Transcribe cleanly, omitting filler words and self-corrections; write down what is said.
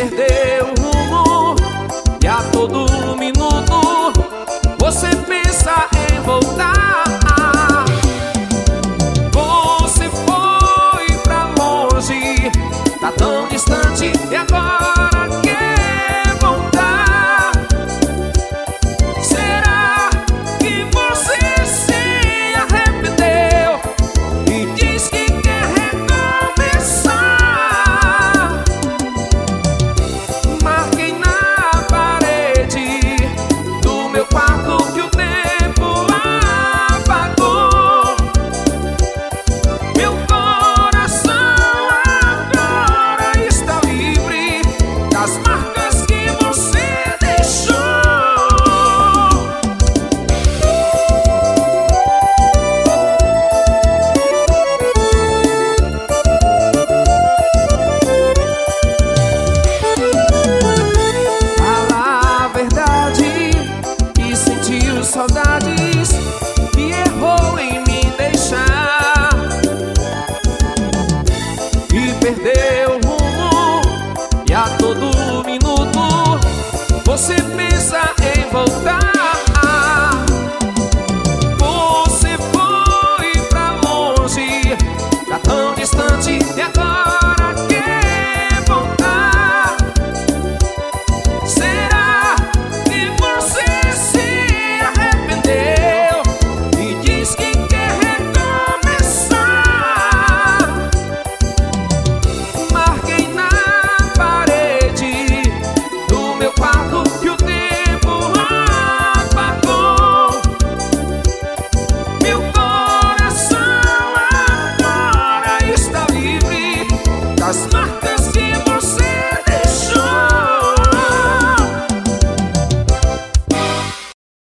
perdeu o rumo, e a todo minuto você pensa em voltar. Você foi pra longe, tá tão distante, e agora quer voltar. Será que você se arrependeu e diz que quer recomeçar? Marquei na parede do meu quarto que o tempo apagou. Meu coração agora está livre das marcas que você deixou. Fala a verdade, que sentiu saudades, que errou em me deixar e perdeu o rumo, e a todo minuto você pensa em voltar.